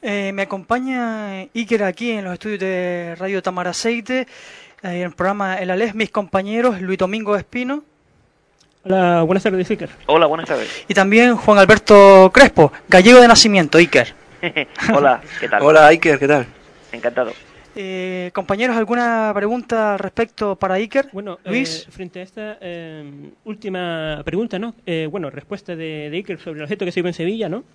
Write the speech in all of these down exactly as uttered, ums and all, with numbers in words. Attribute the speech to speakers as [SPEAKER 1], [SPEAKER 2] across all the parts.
[SPEAKER 1] Eh, me acompaña Iker aquí en los estudios de Radio Tamaraceite, eh, en el programa El Alés, mis compañeros Luis Domingo Espino.
[SPEAKER 2] Hola, buenas tardes, Iker.
[SPEAKER 3] Hola, buenas tardes.
[SPEAKER 1] Y también Juan Alberto Crespo, gallego de nacimiento, Iker.
[SPEAKER 3] Hola, ¿qué tal?
[SPEAKER 4] Hola, Iker, ¿qué tal?
[SPEAKER 3] Encantado.
[SPEAKER 1] Eh, compañeros, ¿alguna pregunta al respecto para Iker?
[SPEAKER 2] Bueno,
[SPEAKER 1] Luis.
[SPEAKER 2] Eh, frente a esta eh, última pregunta, ¿no? Eh, bueno, respuesta de, de Iker sobre el objeto que se vio en Sevilla, ¿no?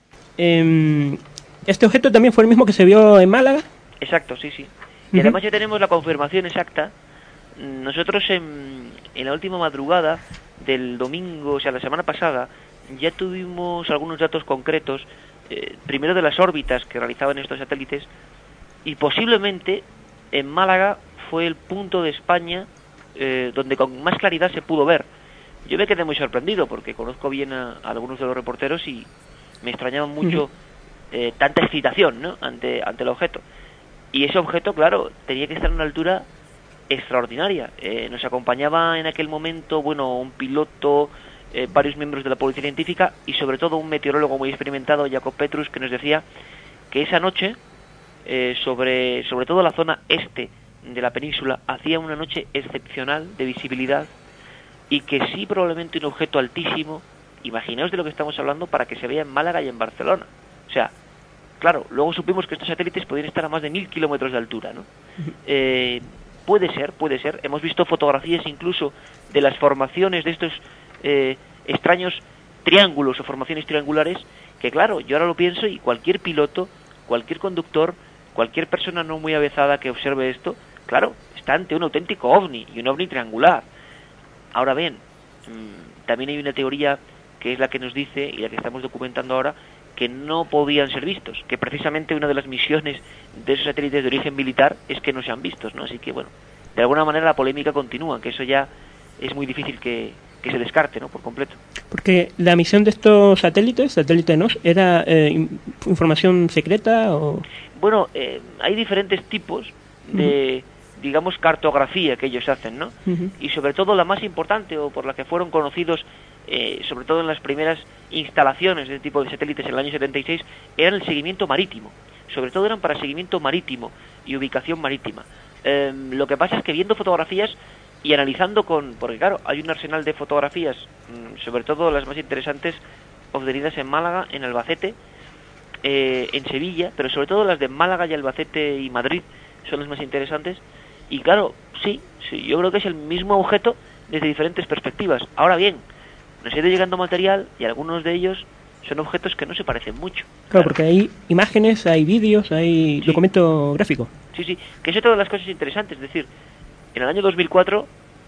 [SPEAKER 2] Eh, ¿Este objeto también fue el mismo que se vio en Málaga?
[SPEAKER 3] Exacto, sí, sí. Y
[SPEAKER 2] Uh-huh.
[SPEAKER 3] además ya tenemos la confirmación exacta. Nosotros en, en la última madrugada del domingo, o sea, la semana pasada, ya tuvimos algunos datos concretos, eh, primero de las órbitas que realizaban estos satélites, y posiblemente en Málaga fue el punto de España eh, donde con más claridad se pudo ver. Yo me quedé muy sorprendido porque conozco bien a, a algunos de los reporteros y me extrañaba mucho uh-huh. eh, tanta excitación, ¿no?, ante, ante el objeto. Y ese objeto, claro, tenía que estar a una altura extraordinaria. Eh, nos acompañaba en aquel momento, bueno, un piloto, eh, varios miembros de la policía científica y sobre todo un meteorólogo muy experimentado, Jacob Petrus, que nos decía que esa noche, eh, sobre, sobre todo la zona este de la península, hacía una noche excepcional de visibilidad y que sí, probablemente un objeto altísimo, imaginaos de lo que estamos hablando, para que se vea en Málaga y en Barcelona. O sea, claro, luego supimos que estos satélites podían estar a más de mil kilómetros de altura, ¿no? Eh, puede ser, puede ser. Hemos visto fotografías incluso de las formaciones de estos eh, extraños triángulos o formaciones triangulares, que claro, yo ahora lo pienso y cualquier piloto, cualquier conductor, cualquier persona no muy avezada que observe esto, claro, está ante un auténtico ovni, y un ovni triangular. Ahora bien, mmm, también hay una teoría que es la que nos dice, y la que estamos documentando ahora, que no podían ser vistos, que precisamente una de las misiones de esos satélites de origen militar es que no sean vistos, ¿no? Así que, bueno, de alguna manera la polémica continúa, que eso ya es muy difícil que, que se descarte, ¿no?, por completo.
[SPEAKER 2] Porque la misión de estos satélites, satélite N O S, ¿era eh, información secreta o...?
[SPEAKER 3] Bueno, eh, hay diferentes tipos de, uh-huh. digamos, cartografía que ellos hacen, ¿no? Uh-huh. Y sobre todo la más importante, o por la que fueron conocidos, eh, sobre todo en las primeras instalaciones de este tipo de satélites en el año setenta y seis, eran el seguimiento marítimo. Sobre todo eran para seguimiento marítimo y ubicación marítima. Eh, lo que pasa es que viendo fotografías y analizando con... Porque claro, hay un arsenal de fotografías, mmm, sobre todo las más interesantes, obtenidas en Málaga, en Albacete, eh, en Sevilla, pero sobre todo las de Málaga y Albacete y Madrid son las más interesantes. Y claro, sí, sí, yo creo que es el mismo objeto desde diferentes perspectivas. Ahora bien, nos ha ido llegando material y algunos de ellos son objetos que no se parecen mucho.
[SPEAKER 2] Claro, claro. Porque hay imágenes, hay vídeos, hay
[SPEAKER 3] sí.
[SPEAKER 2] documento gráfico.
[SPEAKER 3] Sí, sí, que es otra de las cosas interesantes. Es decir, en el año dos mil cuatro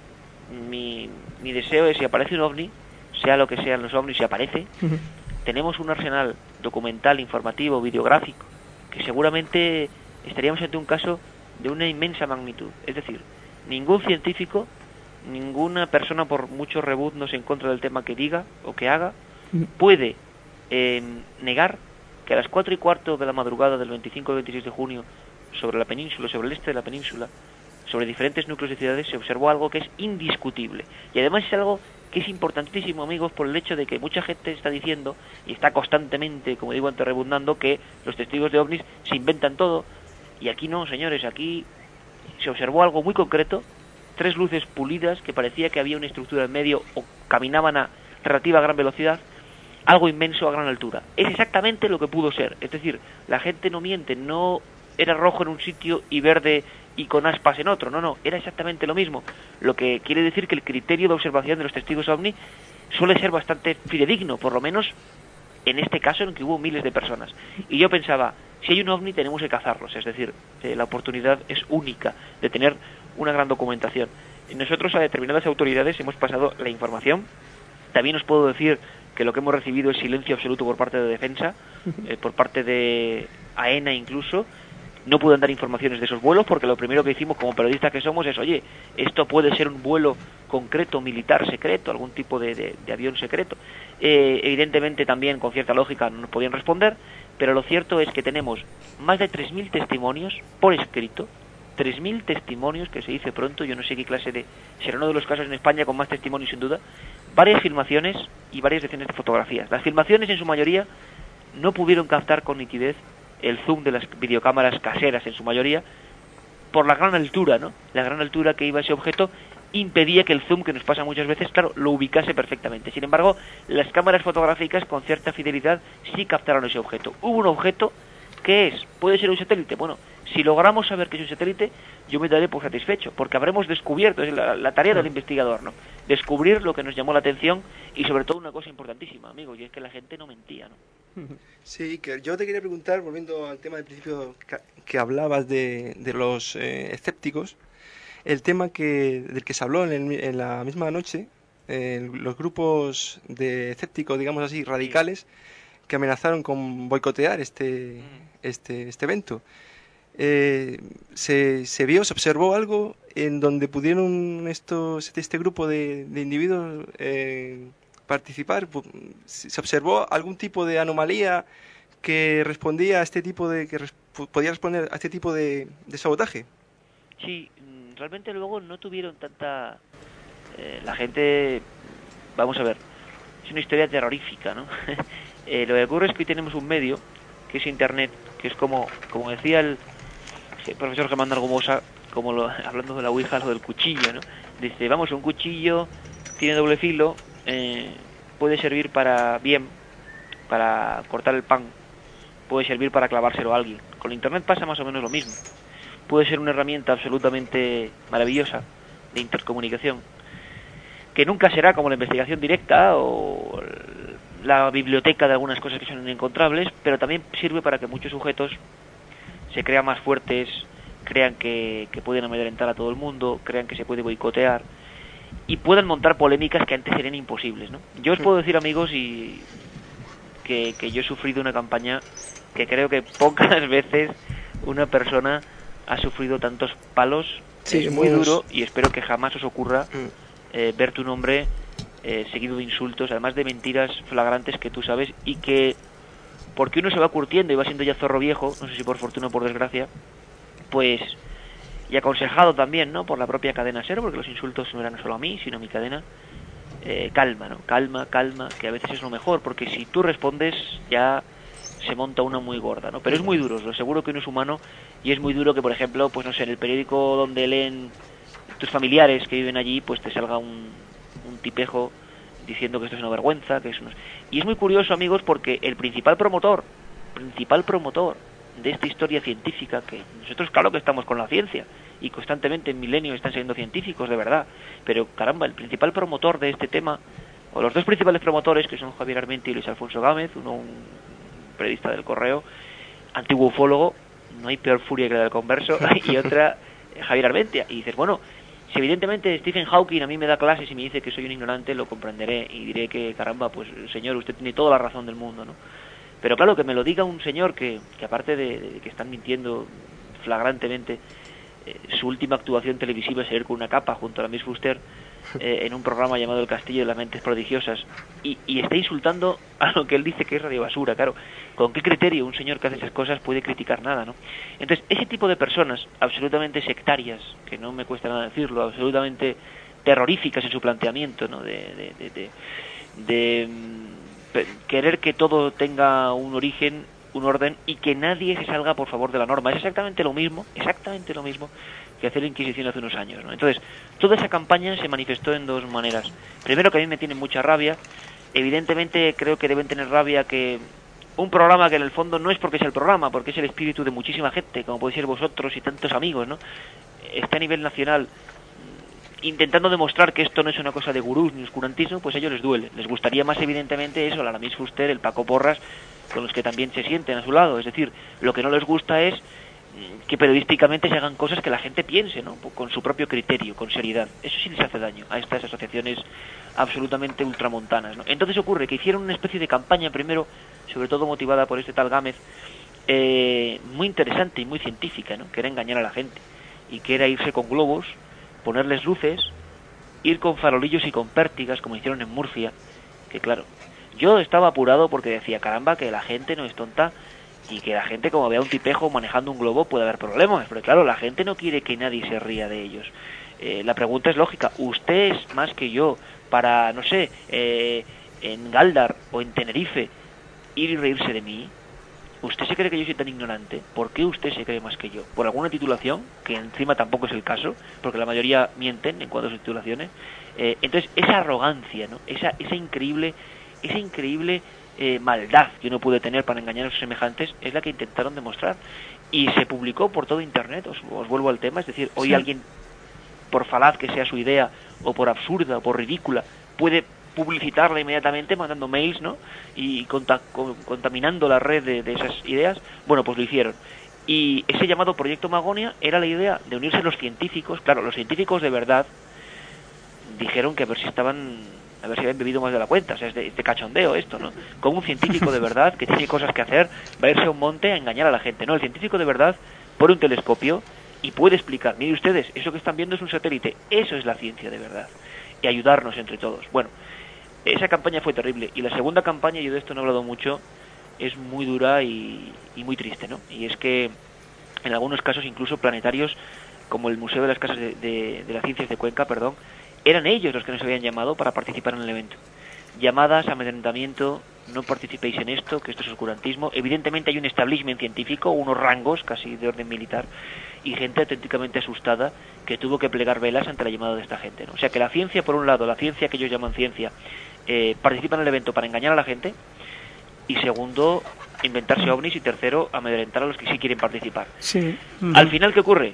[SPEAKER 3] mi, mi deseo es, si aparece un ovni, sea lo que sean los ovnis, si aparece, uh-huh. tenemos un arsenal documental, informativo, videográfico, que seguramente estaríamos ante un caso de una inmensa magnitud. Es decir, ningún científico, ninguna persona, por muchos rebuznos en contra del tema que diga o que haga, uh-huh. puede eh, negar que a las cuatro y cuarto de la madrugada del veinticinco al veintiséis de junio, sobre la península, sobre el este de la península, sobre diferentes núcleos de ciudades, se observó algo que es indiscutible. Y además es algo que es importantísimo, amigos, por el hecho de que mucha gente está diciendo, y está constantemente, como digo antes, rebundando, que los testigos de ovnis se inventan todo. Y aquí no, señores, aquí se observó algo muy concreto, tres luces pulidas que parecía que había una estructura en medio o caminaban a relativa gran velocidad, algo inmenso a gran altura. Es exactamente lo que pudo ser. Es decir, la gente no miente, no era rojo en un sitio y verde y con aspas en otro, no, no, era exactamente lo mismo, lo que quiere decir que el criterio de observación de los testigos ovni suele ser bastante fidedigno, por lo menos en este caso en el que hubo miles de personas. Y yo pensaba, si hay un ovni tenemos que cazarlos, es decir, eh, la oportunidad es única de tener una gran documentación. Y nosotros a determinadas autoridades hemos pasado la información. También os puedo decir que lo que hemos recibido es silencio absoluto por parte de defensa, eh, por parte de AENA incluso. No pueden dar informaciones de esos vuelos porque lo primero que hicimos como periodistas que somos es, oye, esto puede ser un vuelo concreto, militar secreto, algún tipo de, de, de avión secreto. Eh, evidentemente también con cierta lógica no nos podían responder, pero lo cierto es que tenemos más de tres mil testimonios por escrito, tres mil testimonios, que se dice pronto, yo no sé qué clase de... será uno de los casos en España con más testimonios sin duda, varias filmaciones y varias decenas de fotografías. Las filmaciones en su mayoría no pudieron captar con nitidez el zoom de las videocámaras caseras en su mayoría, por la gran altura, ¿no? La gran altura que iba ese objeto impedía que el zoom, que nos pasa muchas veces, claro, lo ubicase perfectamente. Sin embargo, las cámaras fotográficas con cierta fidelidad sí captaron ese objeto. Hubo un objeto que es, puede ser un satélite. Bueno, si logramos saber que es un satélite, yo me daré por satisfecho, porque habremos descubierto, es la, la tarea del investigador, ¿no? Descubrir lo que nos llamó la atención y sobre todo una cosa importantísima, amigos, y es que la gente no mentía, ¿no?
[SPEAKER 4] Sí, que yo te quería preguntar, volviendo al tema del principio que, que hablabas de, de los eh, escépticos, el tema que del que se habló en, el, en la misma noche, eh, los grupos de escépticos, digamos así, radicales, que amenazaron con boicotear este, este, este evento. Eh, se, se vio, se observó algo en donde pudieron estos, este grupo de, de individuos eh, participar. Se observó algún tipo de anomalía que respondía a este tipo de que res, podía responder a este tipo de, de sabotaje.
[SPEAKER 3] Sí, realmente luego no tuvieron tanta eh, la gente, vamos a ver, es una historia terrorífica, ¿no? eh, lo que ocurre es que hoy tenemos un medio que es internet, que es como como decía el, el profesor Germán Argumosa, como lo, hablando de la ouija, lo del cuchillo, ¿no? Dice, vamos, un cuchillo tiene doble filo, eh, puede servir para bien, para cortar el pan, puede servir para clavárselo a alguien. Con internet pasa más o menos lo mismo. Puede ser una herramienta absolutamente maravillosa de intercomunicación, que nunca será como la investigación directa o la biblioteca de algunas cosas que son inencontrables, pero también sirve para que muchos sujetos se crean más fuertes, crean que, que pueden amedrentar a todo el mundo, crean que se puede boicotear y puedan montar polémicas que antes serían imposibles, ¿no? Yo os puedo decir, amigos, y que, que yo he sufrido una campaña que creo que pocas veces una persona ha sufrido tantos palos. Sí, es muy duro y espero que jamás os ocurra eh, ver tu nombre eh, seguido de insultos, además de mentiras flagrantes que tú sabes y que, porque uno se va curtiendo y va siendo ya zorro viejo, no sé si por fortuna o por desgracia, pues, y aconsejado también, ¿no?, por la propia cadena SER, porque los insultos no eran solo a mí, sino a mi cadena, eh, calma, ¿no? Calma, calma, que a veces es lo mejor, porque si tú respondes ya se monta una muy gorda, ¿no? Pero es muy duro, os lo aseguro que uno es humano y es muy duro que, por ejemplo, pues no sé, en el periódico donde leen tus familiares que viven allí, pues te salga un, un tipejo diciendo que esto es una vergüenza, que es una... Y es muy curioso, amigos, porque el principal promotor, principal promotor de esta historia científica, que nosotros claro que estamos con la ciencia y constantemente en Milenio están siendo científicos de verdad, pero caramba, el principal promotor de este tema, o los dos principales promotores, que son Javier Armenti y Luis Alfonso Gámez, uno un periodista del Correo, antiguo ufólogo, no hay peor furia que la del converso, y otra, Javier Armentia. Y dices, bueno, si evidentemente Stephen Hawking a mí me da clases y me dice que soy un ignorante, lo comprenderé y diré que, caramba, pues señor, usted tiene toda la razón del mundo, ¿no? Pero claro, que me lo diga un señor que, que aparte de, de que están mintiendo flagrantemente, eh, su última actuación televisiva es ir con una capa junto a la Miss Fuster eh, en un programa llamado El Castillo de las Mentes Prodigiosas y, y está insultando a lo que él dice que es radiobasura. Claro, ¿con qué criterio un señor que hace esas cosas puede criticar nada, no? Entonces, ese tipo de personas absolutamente sectarias, que no me cuesta nada decirlo, absolutamente terroríficas en su planteamiento, ¿no?, de, de, de, de, de de querer que todo tenga un origen, un orden y que nadie se salga por favor de la norma. Es exactamente lo mismo, exactamente lo mismo que hacer la Inquisición hace unos años, ¿no? Entonces, toda esa campaña se manifestó en dos maneras. Primero, que a mí me tiene mucha rabia. Evidentemente creo que deben tener rabia que un programa que en el fondo no es porque sea el programa, porque es el espíritu de muchísima gente, como podéis ser vosotros y tantos amigos, ¿no?, está a nivel nacional intentando demostrar que esto no es una cosa de gurús ni oscurantismo, pues a ellos les duele. Les gustaría más, evidentemente, eso, la Miss Fuster, el Paco Porras, con los que también se sienten a su lado. Es decir, lo que no les gusta es que periodísticamente se hagan cosas que la gente piense, ¿no?, con su propio criterio, con seriedad. Eso sí les hace daño a estas asociaciones absolutamente ultramontanas, ¿no? Entonces ocurre que hicieron una especie de campaña, primero, sobre todo motivada por este tal Gámez, eh, muy interesante y muy científica, ¿no?, que era engañar a la gente, y que era irse con globos, ponerles luces, ir con farolillos y con pértigas, como hicieron en Murcia, que claro, yo estaba apurado porque decía, caramba, que la gente no es tonta y que la gente, como vea un tipejo manejando un globo, puede haber problemas, pero claro, la gente no quiere que nadie se ría de ellos. Eh, la pregunta es lógica, ¿usted es más que yo para, no sé, eh, en Galdar o en Tenerife, ir y reírse de mí? ¿usted se cree que yo soy tan ignorante? ¿Por qué usted se cree más que yo? ¿Por alguna titulación? Que encima tampoco es el caso, porque la mayoría mienten en cuanto a sus titulaciones. Eh, entonces, esa arrogancia, ¿no? Esa, esa increíble, esa increíble eh, maldad que uno puede tener para engañar a sus semejantes es la que intentaron demostrar. Y se publicó por todo Internet, os, os vuelvo al tema, es decir, hoy sí. Alguien, por falaz que sea su idea, o por absurda, o por ridícula, puede publicitarla inmediatamente mandando mails, ¿no? Y conta con, contaminando la red de, de esas ideas. Bueno, pues lo hicieron. Y ese llamado Proyecto Magonia era la idea de unirse los científicos. Claro, los científicos de verdad dijeron que a ver si estaban, a ver si habían bebido más de la cuenta. O sea, es de, de cachondeo esto, ¿no? Como un científico de verdad que tiene cosas que hacer va a irse a un monte a engañar a la gente. No, el científico de verdad pone un telescopio y puede explicar, mire ustedes, eso que están viendo es un satélite. Eso es la ciencia de verdad. Y ayudarnos entre todos. Bueno, esa campaña fue terrible. Y la segunda campaña, yo de esto no he hablado mucho, es muy dura y, y muy triste, ¿no? Y es que en algunos casos incluso planetarios como el Museo de las Casas de, de, de las Ciencias de Cuenca, perdón, eran ellos los que nos habían llamado para participar en el evento. Llamadas, amedrentamiento, no participéis en esto, que esto es oscurantismo. Evidentemente hay un establishment científico, unos rangos casi de orden militar, y gente auténticamente asustada que tuvo que plegar velas ante la llamada de esta gente, ¿no? O sea que la ciencia, por un lado, la ciencia que ellos llaman ciencia, eh, participa en el evento para engañar a la gente, y segundo, inventarse ovnis, y tercero, amedrentar a los que sí quieren participar.
[SPEAKER 1] Sí. Uh-huh.
[SPEAKER 3] Al final, ¿qué ocurre?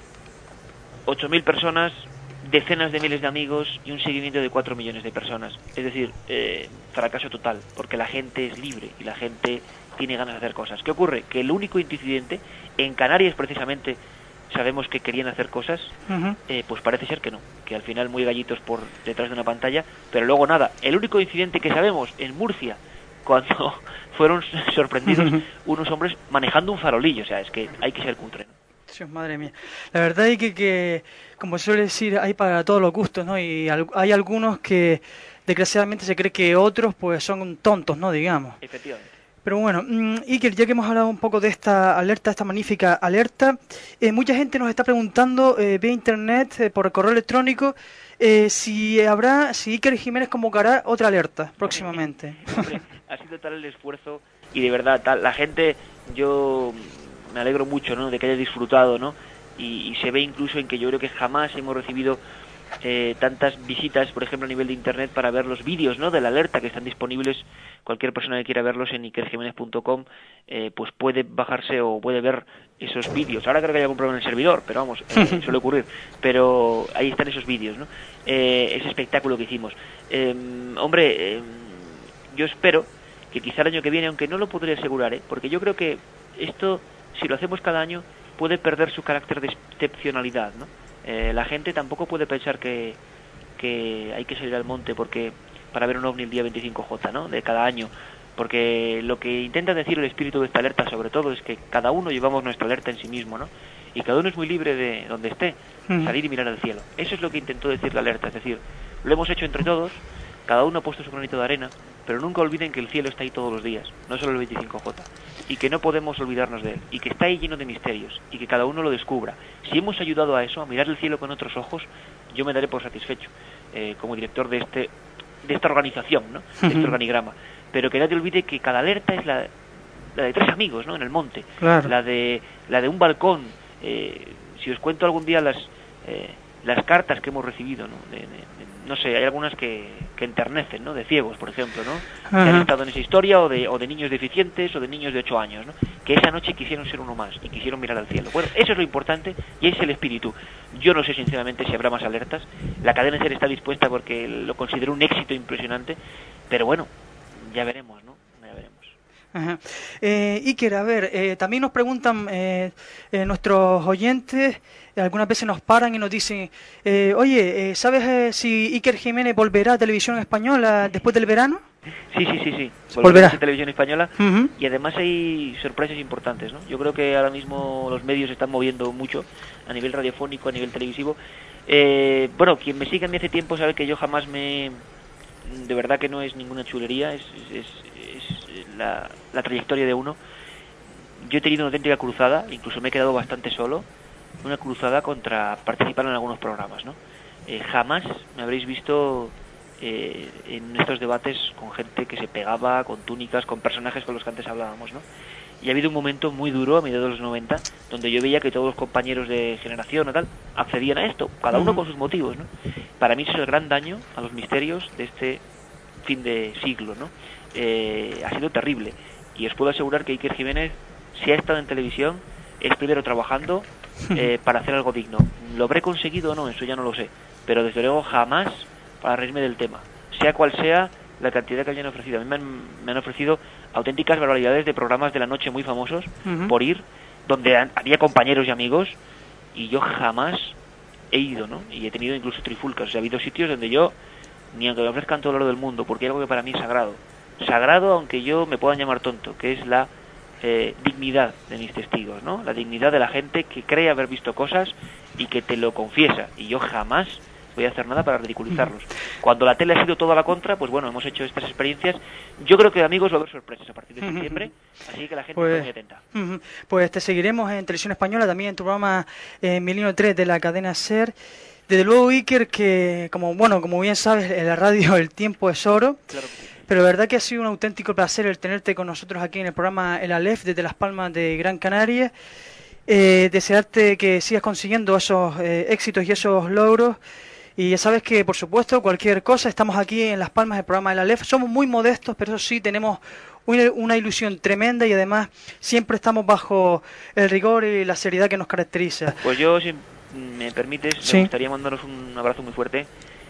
[SPEAKER 3] ocho mil personas, decenas de miles de amigos y un seguimiento de cuatro millones de personas. Es decir, eh, fracaso total, porque la gente es libre y la gente tiene ganas de hacer cosas. ¿Qué ocurre? Que el único incidente, en Canarias precisamente, sabemos que querían hacer cosas, uh-huh. eh, pues parece ser que no, que al final muy gallitos por detrás de una pantalla, pero luego nada. El único incidente que sabemos en Murcia, cuando fueron sorprendidos uh-huh. unos hombres manejando un farolillo, o sea, es que hay que ser cutre, ¿no?
[SPEAKER 1] Dios, madre mía. La verdad es que, que, como se suele decir, hay para todos los gustos, ¿no? Y al, hay algunos que, desgraciadamente, se cree que otros, pues, son tontos, ¿no? Digamos.
[SPEAKER 3] Efectivamente.
[SPEAKER 1] Pero bueno, um, Iker, ya que hemos hablado un poco de esta alerta, esta magnífica alerta, eh, mucha gente nos está preguntando eh, vía internet, eh, por correo electrónico, eh, si habrá, si Iker Jiménez convocará otra alerta próximamente.
[SPEAKER 3] Hombre, ha sido tal el esfuerzo y de verdad, tal, la gente, yo me alegro mucho, ¿no?, de que haya disfrutado, ¿no? Y, y se ve incluso en que yo creo que jamás hemos recibido eh, tantas visitas, por ejemplo, a nivel de internet para ver los vídeos, ¿no?, de la alerta, que están disponibles. Cualquier persona que quiera verlos en iker jiménez punto com eh, pues puede bajarse o puede ver esos vídeos. Ahora creo que hay algún problema en el servidor, pero vamos, eh, suele ocurrir. Pero ahí están esos vídeos, ¿no? Eh, ese espectáculo que hicimos. Eh, hombre, eh, yo espero que quizá el año que viene, aunque no lo podría asegurar, ¿eh?, porque yo creo que esto, si lo hacemos cada año, puede perder su carácter de excepcionalidad, ¿no? Eh, la gente tampoco puede pensar que, que hay que salir al monte porque para ver un ovni el día veinticinco J, ¿no?, de cada año, porque lo que intenta decir el espíritu de esta alerta sobre todo es que cada uno llevamos nuestra alerta en sí mismo, ¿no?, y cada uno es muy libre de donde esté, salir y mirar al cielo. Eso es lo que intentó decir la alerta, es decir, lo hemos hecho entre todos, cada uno ha puesto su granito de arena, pero nunca olviden que el cielo está ahí todos los días, no solo el veinticinco J, y que no podemos olvidarnos de él, y que está ahí lleno de misterios, y que cada uno lo descubra. Si hemos ayudado a eso, a mirar el cielo con otros ojos, yo me daré por satisfecho, eh, como director de este de esta organización, ¿no?, de este organigrama. Pero que nadie olvide que cada alerta es la, la de tres amigos, ¿no?, en el monte, claro. la de la de un balcón. Eh, si os cuento algún día las eh, las cartas que hemos recibido, ¿no?, de, de, de, no sé, hay algunas que, que enternecen, ¿no?, de ciegos, por ejemplo, ¿no?, Ajá. que han estado en esa historia, o de, o de niños deficientes, o de niños de ocho años, ¿no?, que esa noche quisieron ser uno más y quisieron mirar al cielo. Bueno, eso es lo importante y es el espíritu. Yo no sé sinceramente si habrá más alertas. La cadena SER está dispuesta porque lo considero un éxito impresionante, pero bueno, ya veremos, ¿no? Ya veremos.
[SPEAKER 1] Ajá. Eh, Iker, a ver, eh, también nos preguntan eh, eh, nuestros oyentes, eh, algunas veces nos paran y nos dicen, eh, oye, eh, ¿sabes eh, si Iker Jiménez volverá a Televisión Española después del verano?
[SPEAKER 3] Sí, sí, sí, sí.
[SPEAKER 1] Volverá
[SPEAKER 3] a Televisión Española.
[SPEAKER 1] Uh-huh.
[SPEAKER 3] Y además hay sorpresas importantes, ¿no? Yo creo que ahora mismo los medios se están moviendo mucho a nivel radiofónico, a nivel televisivo. Eh, bueno, quien me sigue a mí hace tiempo sabe que yo jamás me... De verdad que no es ninguna chulería, es, es, es la, la trayectoria de uno. Yo he tenido una auténtica cruzada, incluso me he quedado bastante solo, una cruzada contra participar en algunos programas, ¿no? Eh, jamás me habréis visto eh, en estos debates con gente que se pegaba, con túnicas, con personajes con los que antes hablábamos, ¿no? Y ha habido un momento muy duro a mediados de los noventa, donde yo veía que todos los compañeros de generación o tal accedían a esto, cada uno
[SPEAKER 1] Ujú.
[SPEAKER 3] con sus motivos, ¿no? Para mí ese es el gran daño a los misterios de este fin de siglo, ¿no? Eh, ha sido terrible. Y os puedo asegurar que Iker Jiménez, si ha estado en televisión, es primero trabajando eh, para hacer algo digno. ¿Lo habré conseguido o no? Eso ya no lo sé. Pero desde luego jamás para reírme del tema. Sea cual sea la cantidad que hayan ofrecido. A mí me han, me han ofrecido auténticas barbaridades de programas de la noche muy famosos
[SPEAKER 1] Ujú.
[SPEAKER 3] por ir, donde han- había compañeros y amigos, y yo jamás he ido, ¿no? Y he tenido incluso trifulcas. O sea, ha habido sitios donde yo, ni aunque me ofrezcan todo el oro del mundo, porque hay algo que para mí es sagrado. Sagrado, aunque yo me puedan llamar tonto, que es la eh, dignidad de mis testigos, ¿no? La dignidad de la gente que cree haber visto cosas y que te lo confiesa. Y yo jamás voy a hacer nada para ridiculizarlos. Cuando la tele ha sido toda la contra, pues bueno, hemos hecho estas experiencias. Yo creo que, amigos, va a haber sorpresas a partir de septiembre, así que la gente
[SPEAKER 1] Pues-
[SPEAKER 3] está muy atenta.
[SPEAKER 1] Ujú. Pues te seguiremos en Televisión Española, también en tu programa eh, Milenio tres de la cadena SER. Desde luego, Iker, que como bueno, como bien sabes, en la radio el tiempo es oro,
[SPEAKER 3] Claro que sí.
[SPEAKER 1] pero la verdad que ha sido un auténtico placer el tenerte con nosotros aquí en el programa El Aleph desde Las Palmas de Gran Canaria. Eh, desearte que sigas consiguiendo esos eh, éxitos y esos logros. Y ya sabes que, por supuesto, cualquier cosa, estamos aquí en Las Palmas del programa El Aleph. Somos muy modestos, pero eso sí, tenemos una, una ilusión tremenda y además siempre estamos bajo el rigor y la seriedad que nos caracteriza.
[SPEAKER 3] Pues yo, si me permites,
[SPEAKER 1] Sí.
[SPEAKER 3] me gustaría mandaros un abrazo muy fuerte.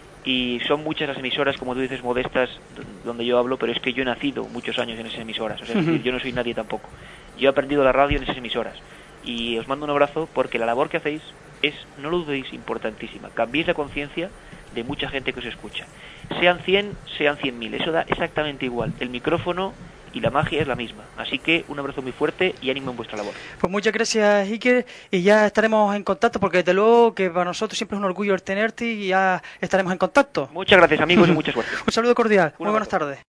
[SPEAKER 3] Y son muchas las emisoras, como tú dices, modestas, d- donde yo hablo, pero es que yo he nacido muchos años en esas emisoras. O sea, es
[SPEAKER 1] Ujú.
[SPEAKER 3] decir, yo no soy nadie tampoco. Yo he aprendido la radio en esas emisoras. Y os mando un abrazo porque la labor que hacéis es, no lo dudéis, importantísima. Cambiéis la conciencia de mucha gente que os escucha. Sean cien, sean cien mil. Eso da exactamente igual. El micrófono y la magia es la misma. Así que un abrazo muy fuerte y ánimo en vuestra labor.
[SPEAKER 1] Pues muchas gracias, Iker, y ya estaremos en contacto porque desde luego que para nosotros siempre es un orgullo el tenerte y ya estaremos en contacto.
[SPEAKER 3] Muchas gracias, amigos, y mucha suerte.
[SPEAKER 1] Un saludo cordial.
[SPEAKER 3] Un
[SPEAKER 1] Muy buenas
[SPEAKER 3] abrazo.
[SPEAKER 1] tardes.